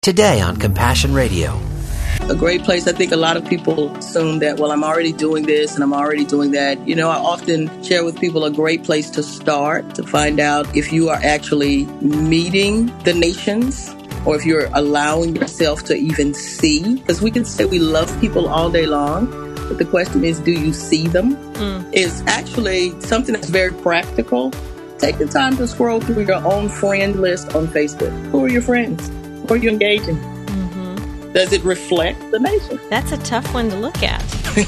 Today on Compassion Radio. A great place. I think a lot of people assume that, well, I'm already doing this and I'm already doing that. You know, I often share with people a great place to start to find out if you are actually meeting the nations or if you're allowing yourself to even see. Because we can say we love people all day long, but the question is, do you see them? It's actually something that's very practical. Take the time to scroll through your own friend list on Facebook. Who are your friends? Who are you engaging? Does it reflect the nation? That's a tough one to look at.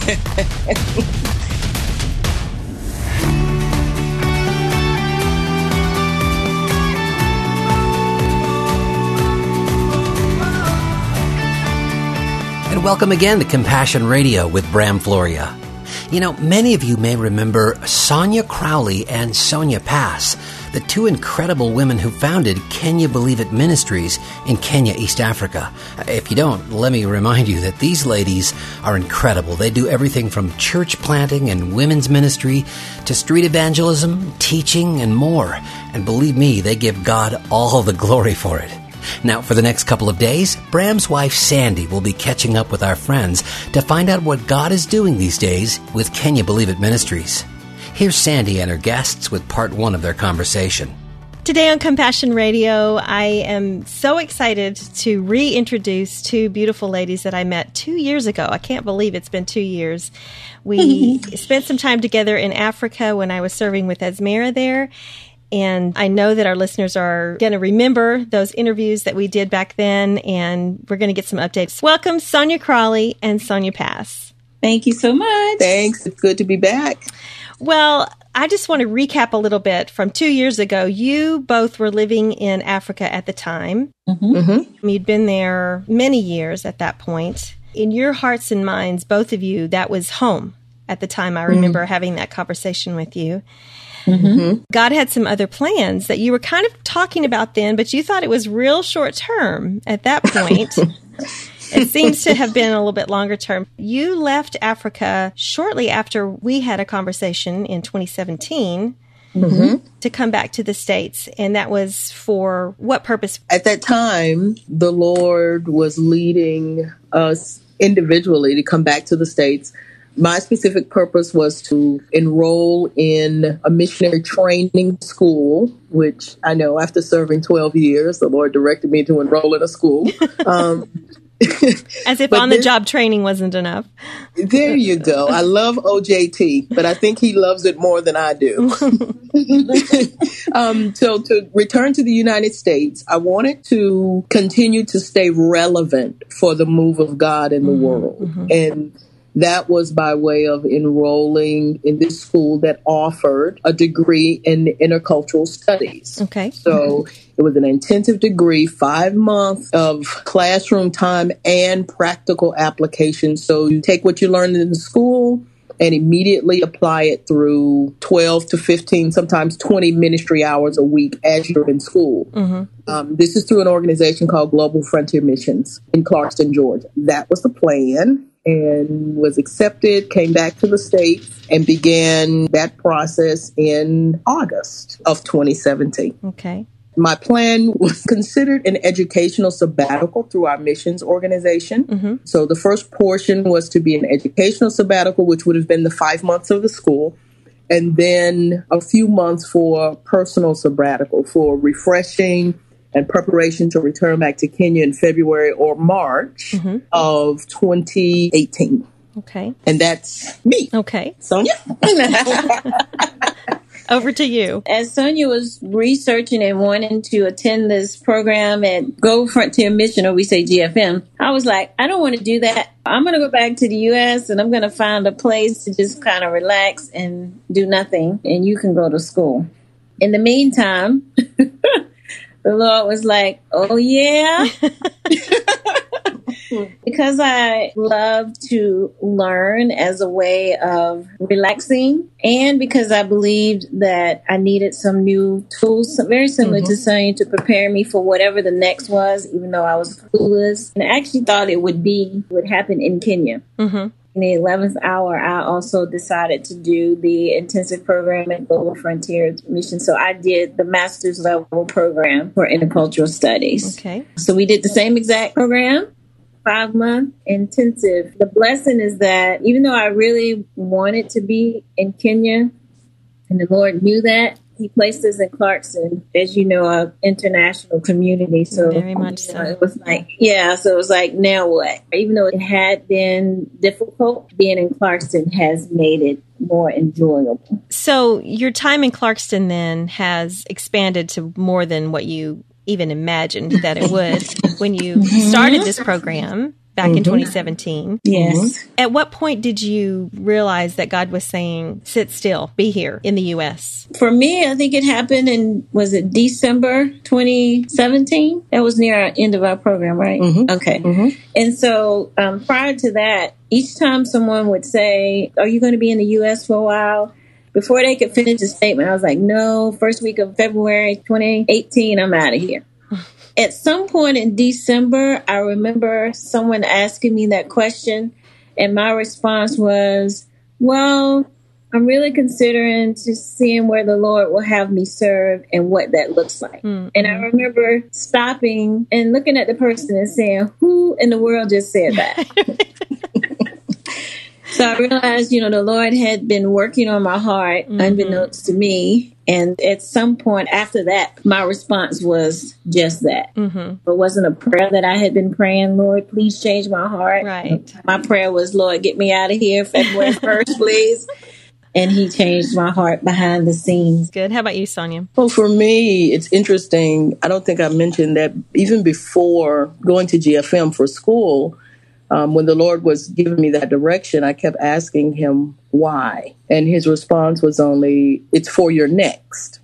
And welcome again to Compassion Radio with Bram Floria. You know, many of you may remember Sonia Crowley and Sonia Pass, the two incredible women who founded Can You Believe It Ministries in Kenya, East Africa. If you don't, let me remind you that these ladies are incredible. They do everything from church planting and women's ministry to street evangelism, teaching, and more. And believe me, they give God all the glory for it. Now, for the next couple of days, Bram's wife Sandy will be catching up with our friends to find out what God is doing these days with Can You Believe It Ministries. Here's Sandy and her guests with part one of their conversation. Today on Compassion Radio, I am so excited to reintroduce two beautiful ladies that I met 2 years ago. I can't believe it's been 2 years. We spent some time together in Africa when I was serving with Esmera there. And I know that our listeners are going to remember those interviews that we did back then, and we're going to get some updates. Welcome, Sonia Crowley and Sonia Pass. Thank you so much. Thanks. It's good to be back. Well, I just want to recap a little bit from 2 years ago. You both were living in Africa at the time. You'd been there many years at that point. In your hearts and minds, both of you, that was home at the time. I remember having that conversation with you. God had some other plans that you were kind of talking about then, but you thought it was real short term at that point. It seems to have been a little bit longer term. You left Africa shortly after we had a conversation in 2017 to come back to the States. And that was for what purpose? At that time, the Lord was leading us individually to come back to the States. My specific purpose was to enroll in a missionary training school, which I know after serving 12 years, the Lord directed me to enroll in a school. As if on-the-job training wasn't enough. There you go. I love OJT, but I think he loves it more than I do. So to return to the United States, I wanted to continue to stay relevant for the move of God in the world. And that was by way of enrolling in this school that offered a degree in intercultural studies. Okay. So it was an intensive degree, 5 months of classroom time and practical application. So you take what you learned in the school and immediately apply it through 12 to 15, sometimes 20 ministry hours a week as you're in school. This is through an organization called Global Frontier Missions in Clarkston, Georgia. That was the plan. And was accepted, came back to the States, and began that process in August of 2017. Okay. My plan was considered an educational sabbatical through our missions organization. So the first portion was to be an educational sabbatical, which would have been the 5 months of the school, and then a few months for personal sabbatical, for refreshing and preparation to return back to Kenya in February or March of 2018. Okay. And that's me. Okay. Sonia? Over to you. As Sonia was researching and wanting to attend this program at Global Frontier Mission, or we say GFM, I was like, I don't want to do that. I'm going to go back to the U.S. and I'm going to find a place to just kind of relax and do nothing, and you can go to school. In the meantime, the Lord was like, oh, yeah. Because I love to learn as a way of relaxing, and because I believed that I needed some new tools, very similar to Sonia, to prepare me for whatever the next was, even though I was clueless. And I actually thought it would happen in Kenya. In the 11th hour, I also decided to do the intensive program at Global Frontiers Mission. So I did the master's level program for intercultural studies. Okay. So we did the same exact program, 5-month intensive. The blessing is that even though I really wanted to be in Kenya, and the Lord knew that, He placed us in Clarkston, as you know, an international community. So very much so. It was like, so it was like, now what? Even though it had been difficult, being in Clarkston has made it more enjoyable. So your time in Clarkston then has expanded to more than what you even imagined that it would when you started this program back in 2017. Yes. At what point did you realize that God was saying, sit still, be here in the U.S.? For me, I think it happened in, was it December 2017? That was near our end of our program, right? Okay. And so prior to that, each time someone would say, are you going to be in the U.S. for a while? Before they could finish the statement, I was like, no, first week of February 2018, I'm out of here. At some point in December, I remember someone asking me that question, and my response was, well, I'm really considering just seeing where the Lord will have me serve and what that looks like. And I remember stopping and looking at the person and saying, who in the world just said that? So I realized, the Lord had been working on my heart, unbeknownst to me. And at some point after that, my response was just that. It wasn't a prayer that I had been praying, Lord, please change my heart. Right. My prayer was, Lord, get me out of here February 1st, please. And He changed my heart behind the scenes. Good. How about you, Sonia? Well, for me, it's interesting. I don't think I mentioned that even before going to GFM for school, when the Lord was giving me that direction, I kept asking Him why. And His response was only, it's for your next.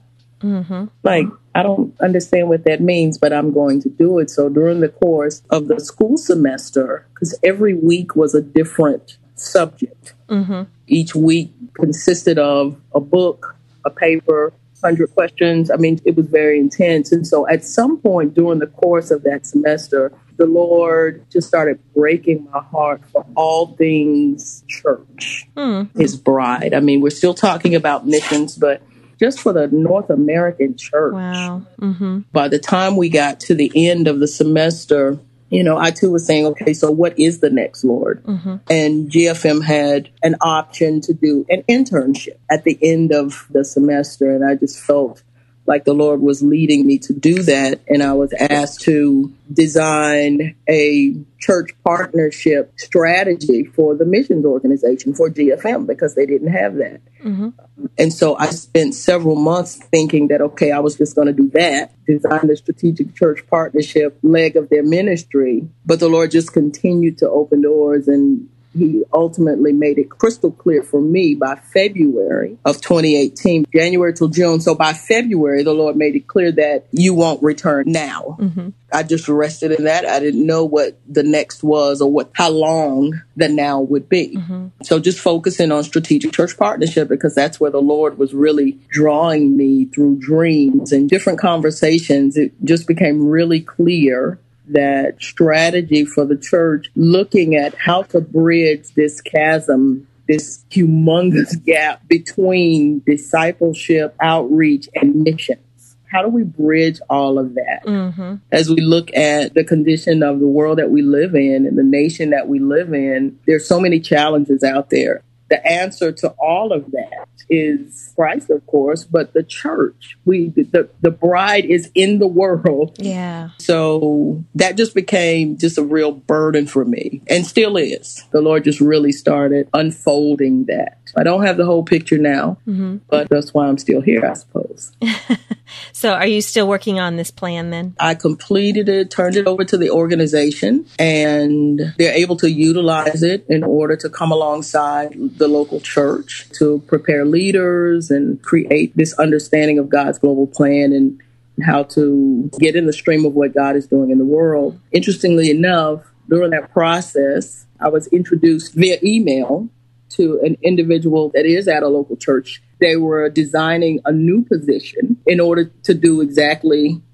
Like, I don't understand what that means, but I'm going to do it. So during the course of the school semester, because every week was a different subject. Each week consisted of a book, a paper, 100 questions. I mean, it was very intense. And so at some point during the course of that semester, the Lord just started breaking my heart for all things church, His bride. I mean, we're still talking about missions, but just for the North American church. Wow. By the time we got to the end of the semester, I too was saying, okay, so what is the next, Lord? And GFM had an option to do an internship at the end of the semester. And I just felt like the Lord was leading me to do that. And I was asked to design a church partnership strategy for the missions organization for GFM because they didn't have that. And so I spent several months thinking that, okay, I was just going to do that, design the strategic church partnership leg of their ministry. But the Lord just continued to open doors, and He ultimately made it crystal clear for me by February of 2018, January till June. So by February, the Lord made it clear that you won't return now. I just rested in that. I didn't know what the next was or how long the now would be. So just focusing on strategic church partnership, because that's where the Lord was really drawing me through dreams and different conversations. It just became really clear that strategy for the church, looking at how to bridge this chasm, this humongous gap between discipleship, outreach, and missions. How do we bridge all of that? As we look at the condition of the world that we live in and the nation that we live in, there's so many challenges out there. The answer to all of that is Christ, of course, but the church. The bride is in the world. Yeah. So that just became just a real burden for me, and still is. The Lord just really started unfolding that. I don't have the whole picture now, but that's why I'm still here, I suppose. So are you still working on this plan then? I completed it, turned it over to the organization, and they're able to utilize it in order to come alongside the local church to prepare leaders and create this understanding of God's global plan and how to get in the stream of what God is doing in the world. Interestingly enough, during that process, I was introduced via email to an individual that is at a local church. They were designing a new position in order to do exactly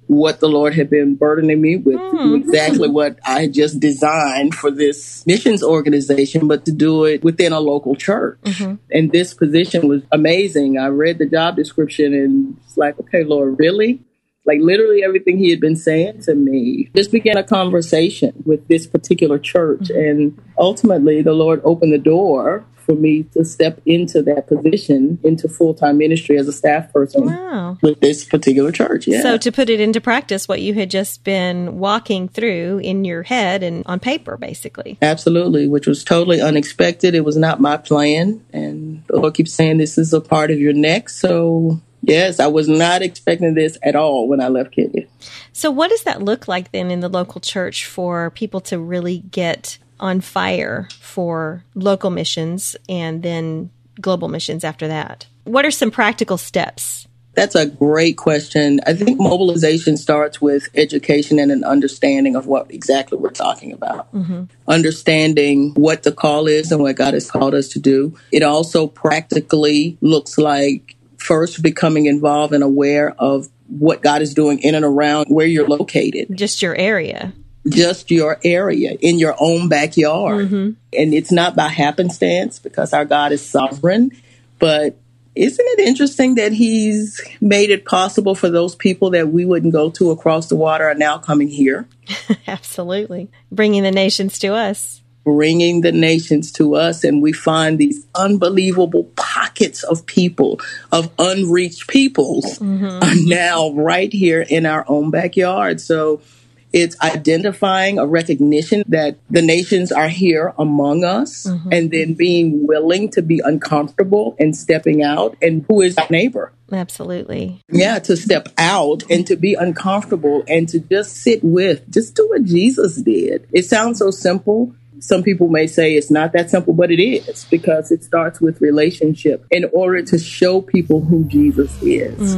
what the Lord had been burdening me with, to do exactly what I had just designed for this missions organization, but to do it within a local church. And this position was amazing. I read the job description and it's like, okay, Lord, really? Like literally everything he had been saying to me. Just began a conversation with this particular church. And ultimately, the Lord opened the door for me to step into that position, into full-time ministry as a staff person with this particular church. Yeah. So to put it into practice, what you had just been walking through in your head and on paper, basically. Absolutely, which was totally unexpected. It was not my plan. And the Lord keeps saying this is a part of your next. So yes, I was not expecting this at all when I left Kenya. So what does that look like then in the local church for people to really get on fire for local missions and then global missions after that? What are some practical steps? That's a great question. I think mobilization starts with education and an understanding of what exactly we're talking about. Understanding what the call is and what God has called us to do. It also practically looks like first becoming involved and aware of what God is doing in and around where you're located. Just your area. Just your area, in your own backyard. And it's not by happenstance because our God is sovereign. But isn't it interesting that he's made it possible for those people that we wouldn't go to across the water are now coming here? Absolutely. Bringing the nations to us. Bringing the nations to us. And we find these unbelievable pockets of people, of unreached peoples, are now right here in our own backyard. So it's identifying a recognition that the nations are here among us and then being willing to be uncomfortable and stepping out. And who is our neighbor? Absolutely. Yeah, to step out and to be uncomfortable and to just sit with, just do what Jesus did. It sounds so simple. Some people may say it's not that simple, but it is, because it starts with relationship in order to show people who Jesus is.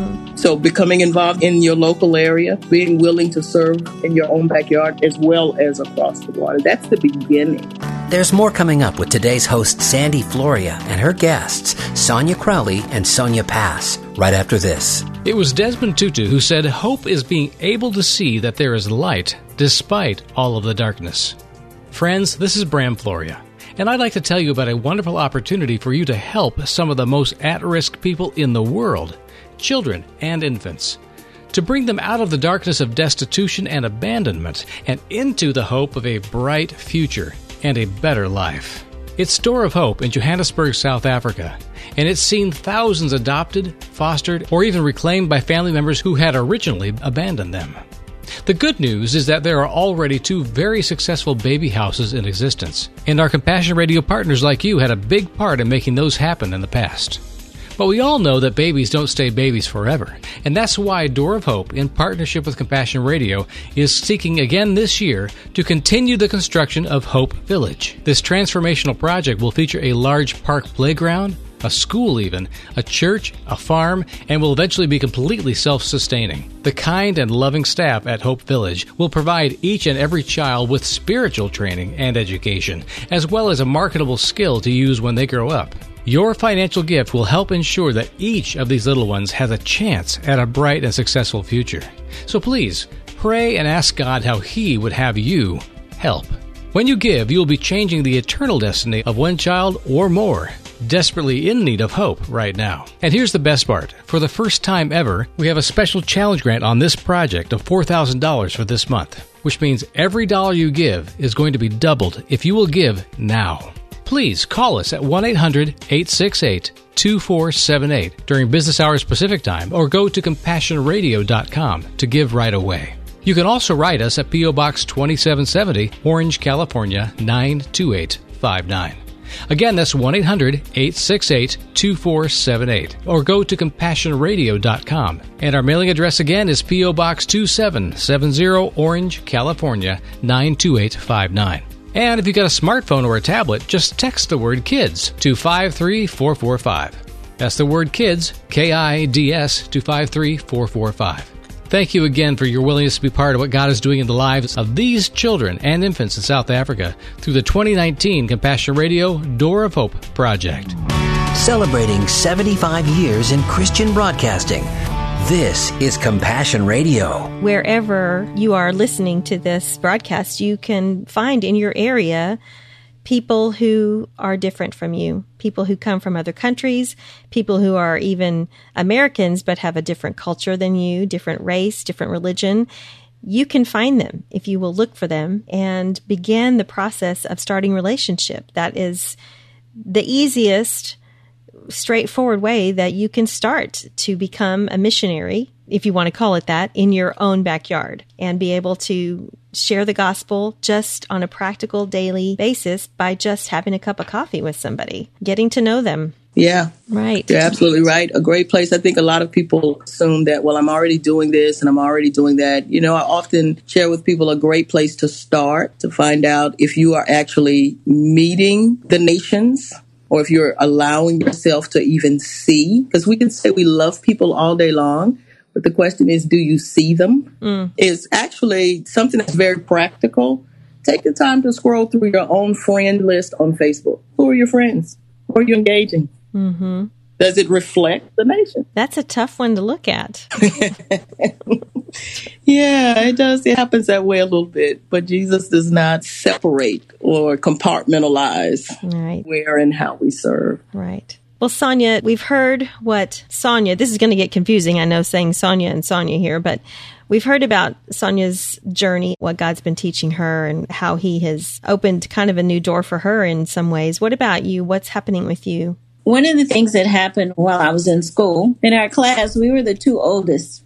So becoming involved in your local area, being willing to serve in your own backyard as well as across the water. That's the beginning. There's more coming up with today's host, Sandy Floria, and her guests, Sonia Crowley and Sonia Pass, right after this. It was Desmond Tutu who said, "Hope is being able to see that there is light despite all of the darkness." Friends, this is Bram Floria, and I'd like to tell you about a wonderful opportunity for you to help some of the most at-risk people in the world, children and infants, to bring them out of the darkness of destitution and abandonment and into the hope of a bright future and a better life. It's Door of Hope in Johannesburg, South Africa, and it's seen thousands adopted, fostered, or even reclaimed by family members who had originally abandoned them. The good news is that there are already 2 very successful baby houses in existence, and our Compassion Radio partners like you had a big part in making those happen in the past. But we all know that babies don't stay babies forever, and that's why Door of Hope, in partnership with Compassion Radio, is seeking again this year to continue the construction of Hope Village. This transformational project will feature a large park playground, a school even, a church, a farm, and will eventually be completely self-sustaining. The kind and loving staff at Hope Village will provide each and every child with spiritual training and education, as well as a marketable skill to use when they grow up. Your financial gift will help ensure that each of these little ones has a chance at a bright and successful future. So please, pray and ask God how He would have you help. When you give, you will be changing the eternal destiny of one child or more, desperately in need of hope right now. And here's the best part. For the first time ever, we have a special challenge grant on this project of $4,000 for this month, which means every dollar you give is going to be doubled if you will give now. Please call us at 1-800-868-2478 during business hours Pacific Time, or go to CompassionRadio.com to give right away. You can also write us at P.O. Box 2770, Orange, California, 92859. Again, that's 1-800-868-2478, or go to CompassionRadio.com. And our mailing address again is P.O. Box 2770, Orange, California, 92859. And if you've got a smartphone or a tablet, just text the word KIDS to 53445. That's the word KIDS, KIDS, to 53445. Thank you again for your willingness to be part of what God is doing in the lives of these children and infants in South Africa through the 2019 Compassion Radio Door of Hope project. Celebrating 75 years in Christian broadcasting. This is Compassion Radio. Wherever you are listening to this broadcast, you can find in your area people who are different from you, people who come from other countries, people who are even Americans but have a different culture than you, different race, different religion. You can find them if you will look for them and begin the process of starting relationship. That is the easiest, straightforward way that you can start to become a missionary, if you want to call it that, in your own backyard and be able to share the gospel just on a practical daily basis by just having a cup of coffee with somebody, getting to know them. Yeah. Right. You're absolutely right. A great place. I think a lot of people assume that, well, I'm already doing this and I'm already doing that. You know, I often share with people a great place to start to find out if you are actually meeting the nations or if you're allowing yourself to even see. Because we can say we love people all day long, but the question is, do you see them? It's actually something that's very practical. Take the time to scroll through your own friend list on Facebook. Who are your friends? Who are you engaging? Mm-hmm. Does it reflect the nation? That's a tough one to look at. Yeah, it does. It happens that way a little bit. But Jesus does not separate or compartmentalize where and how we serve. Right. Well, Sonia, we've heard what Sonia, this is going to get confusing, I know, saying Sonia and Sonia here, but we've heard about Sonia's journey, what God's been teaching her and how he has opened kind of a new door for her in some ways. What about you? What's happening with you? One of the things that happened while I was in school, in our class, we were the two oldest.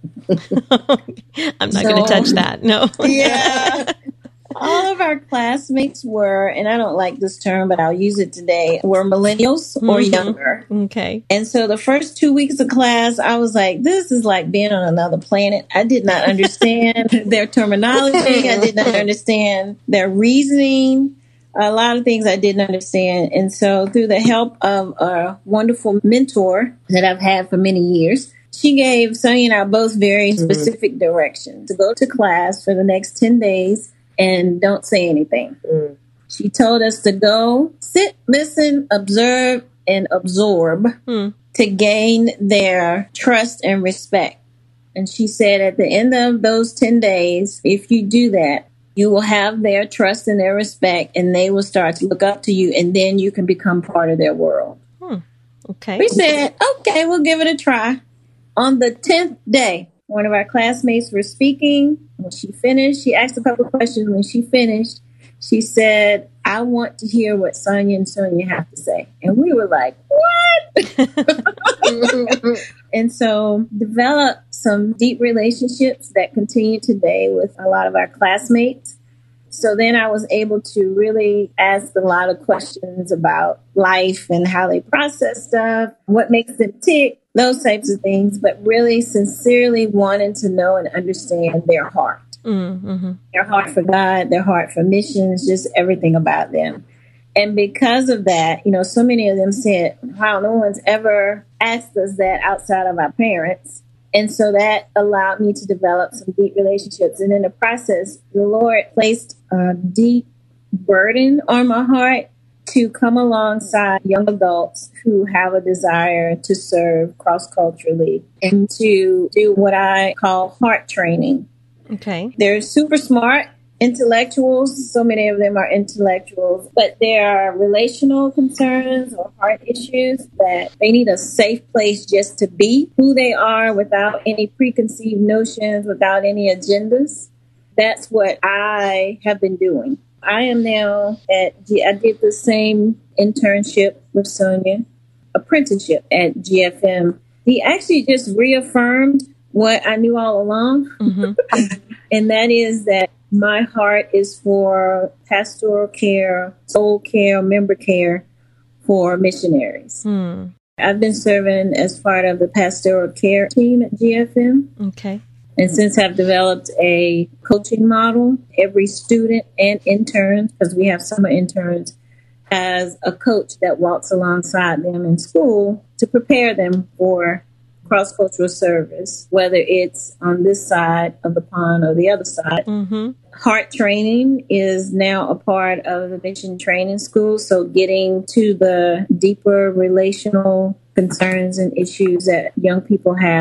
I'm not going to touch that. No. Yeah. All of our classmates were, and I don't like this term, but I'll use it today, were millennials or younger. Okay. And so the first 2 weeks of class, I was like, this is like being on another planet. I did not understand their terminology. I did not understand their reasoning. A lot of things I didn't understand. And so through the help of a wonderful mentor that I've had for many years, she gave Sonia and I both very specific directions to go to class for the next 10 days and don't say anything. She told us to go, sit, listen, observe, and absorb to gain their trust and respect. And she said at the end of those 10 days, if you do that, you will have their trust and their respect, and they will start to look up to you, and then you can become part of their world. Okay. We said, okay, we'll give it a try. On the 10th day, one of our classmates was speaking. When she finished, she asked a couple of questions. When she finished, she said, I want to hear what Sonia and Sonia have to say. And we were like, what? And so developed some deep relationships that continue today with a lot of our classmates. So then I was able to really ask a lot of questions about life and how they process stuff, what makes them tick, those types of things, but really sincerely wanting to know and understand their heart. Their heart for God, their heart for missions, just everything about them. And because of that, you know, so many of them said, wow, no one's ever asked us that outside of our parents. And so that allowed me to develop some deep relationships. And in the process, the Lord placed a deep burden on my heart to come alongside young adults who have a desire to serve cross-culturally and to do what I call heart training. Okay. They're super smart intellectuals. So many of them are intellectuals, but there are relational concerns or heart issues that they need a safe place just to be who they are without any preconceived notions, without any agendas. That's what I have been doing. I am now I did the same internship with Sonia, apprenticeship at GFM. He actually just reaffirmed what I knew all along. And that is that my heart is for pastoral care, soul care, member care for missionaries. I've been serving as part of the pastoral care team at GFM. Okay. And since I've developed a coaching model, every student and intern, because we have summer interns, has a coach that walks alongside them in school to prepare them for cross-cultural service, whether it's on this side of the pond or the other side. Heart training is now a part of the mission training school. So getting to the deeper relational concerns and issues that young people have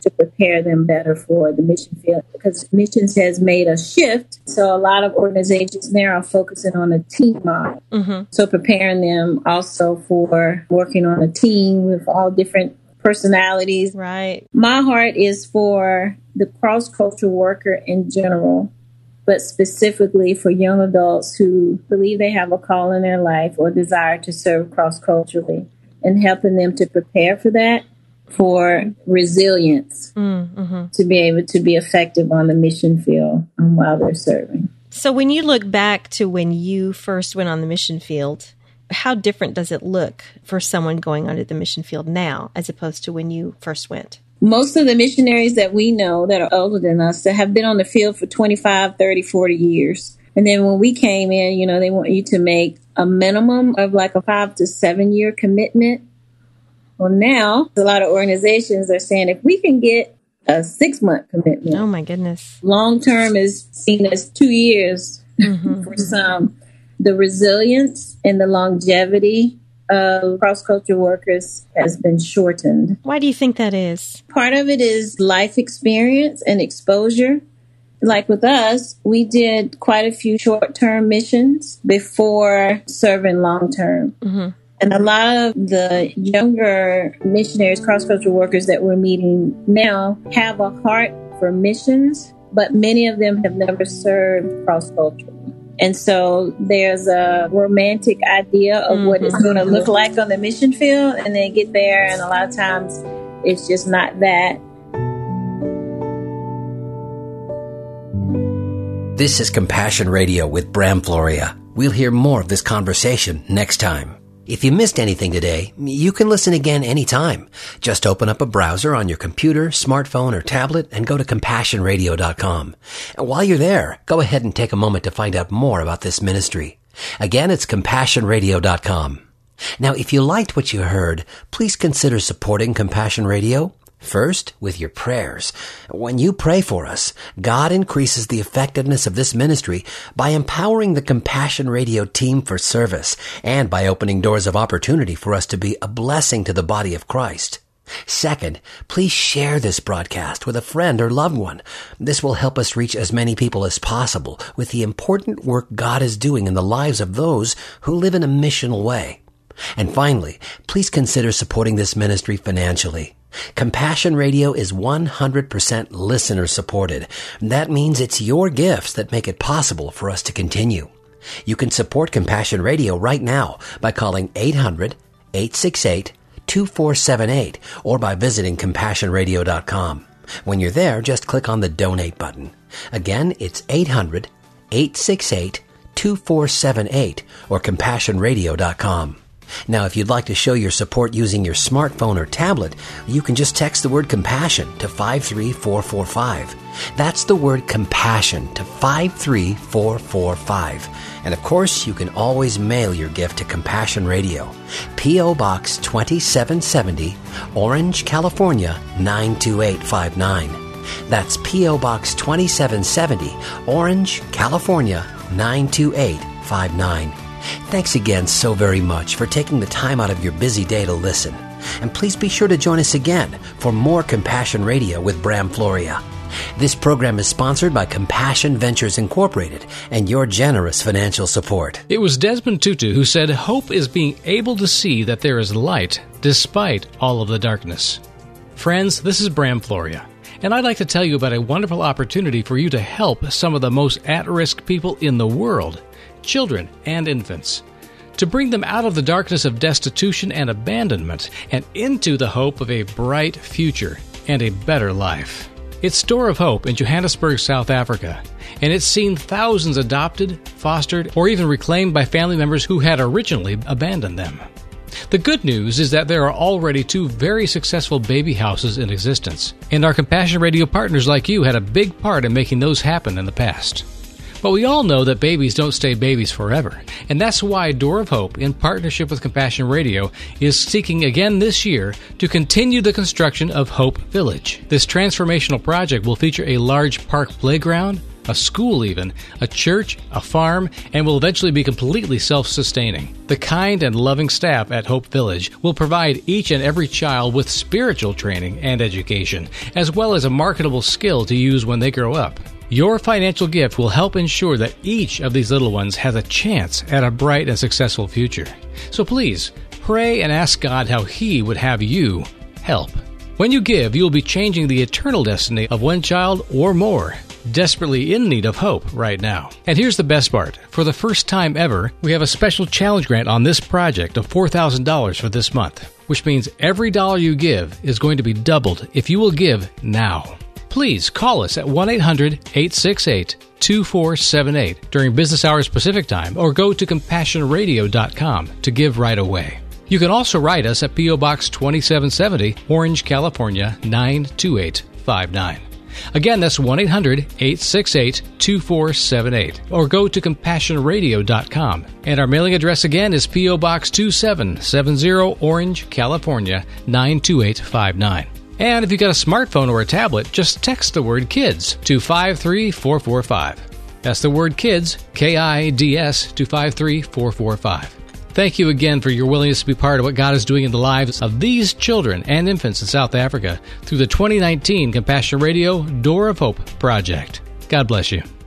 to prepare them better for the mission field, because missions has made a shift. So a lot of organizations now are focusing on a team model. Mm-hmm. So preparing them also for working on a team with all different personalities. Right. My heart is for the cross-cultural worker in general, but specifically for young adults who believe they have a call in their life or desire to serve cross-culturally, and helping them to prepare for that, for resilience, to be able to be effective on the mission field while they're serving. So when you look back to when you first went on the mission field, how different does it look for someone going onto the mission field now as opposed to when you first went? Most of the missionaries that we know that are older than us that have been on the field for 25, 30, 40 years. And then when we came in, you know, they want you to make a minimum of like a 5 to 7 year commitment. Well, now a lot of organizations are saying if we can get a 6-month commitment. Oh, my goodness. Long term is seen as 2 years for some. The resilience and the longevity of cross-cultural workers has been shortened. Why do you think that is? Part of it is life experience and exposure. Like with us, we did quite a few short-term missions before serving long-term. Mm-hmm. And a lot of the younger missionaries, cross-cultural workers that we're meeting now have a heart for missions, but many of them have never served cross-culturally. And so there's a romantic idea of what it's going to look like on the mission field, and they get there, and a lot of times it's just not that. This is Compassion Radio with Bram Floria. We'll hear more of this conversation next time. If you missed anything today, you can listen again anytime. Just open up a browser on your computer, smartphone, or tablet and go to CompassionRadio.com. And while you're there, go ahead and take a moment to find out more about this ministry. Again, it's CompassionRadio.com. Now, if you liked what you heard, please consider supporting Compassion Radio. First, with your prayers. When you pray for us, God increases the effectiveness of this ministry by empowering the Compassion Radio team for service and by opening doors of opportunity for us to be a blessing to the body of Christ. Second, please share this broadcast with a friend or loved one. This will help us reach as many people as possible with the important work God is doing in the lives of those who live in a missional way. And finally, please consider supporting this ministry financially. Compassion Radio is 100% listener supported. That means it's your gifts that make it possible for us to continue. You can support Compassion Radio right now by calling 800-868-2478 or by visiting CompassionRadio.com. When you're there, just click on the donate button. Again, it's 800-868-2478 or CompassionRadio.com. Now, if you'd like to show your support using your smartphone or tablet, you can just text the word compassion to 53445. That's the word compassion to 53445. And of course, you can always mail your gift to Compassion Radio, P.O. Box 2770, Orange, California 92859. That's P.O. Box 2770, Orange, California 92859. Thanks again so very much for taking the time out of your busy day to listen. And please be sure to join us again for more Compassion Radio with Bram Floria. This program is sponsored by Compassion Ventures Incorporated and your generous financial support. It was Desmond Tutu who said, "Hope is being able to see that there is light despite all of the darkness." Friends, this is Bram Floria, and I'd like to tell you about a wonderful opportunity for you to help some of the most at-risk people in the world, children and infants, to bring them out of the darkness of destitution and abandonment and into the hope of a bright future and a better life. It's Door of Hope in Johannesburg, South Africa, and it's seen thousands adopted, fostered, or even reclaimed by family members who had originally abandoned them. The good news is that there are already 2 very successful baby houses in existence, and our Compassion Radio partners like you had a big part in making those happen in the past. But we all know that babies don't stay babies forever, and that's why Door of Hope, in partnership with Compassion Radio, is seeking again this year to continue the construction of Hope Village. This transformational project will feature a large park playground, a school even, a church, a farm, and will eventually be completely self-sustaining. The kind and loving staff at Hope Village will provide each and every child with spiritual training and education, as well as a marketable skill to use when they grow up. Your financial gift will help ensure that each of these little ones has a chance at a bright and successful future. So please, pray and ask God how He would have you help. When you give, you will be changing the eternal destiny of one child or more, desperately in need of hope right now. And here's the best part. For the first time ever, we have a special challenge grant on this project of $4,000 for this month, which means every dollar you give is going to be doubled if you will give now. Please call us at 1-800-868-2478 during business hours Pacific Time, or go to CompassionRadio.com to give right away. You can also write us at P.O. Box 2770, Orange, California, 92859. Again, that's 1-800-868-2478, or go to CompassionRadio.com. And our mailing address again is P.O. Box 2770, Orange, California, 92859. And if you've got a smartphone or a tablet, just text the word KIDS to 53445. That's the word KIDS, KIDS, to 53445. Thank you again for your willingness to be part of what God is doing in the lives of these children and infants in South Africa through the 2019 Compassion Radio Door of Hope project. God bless you.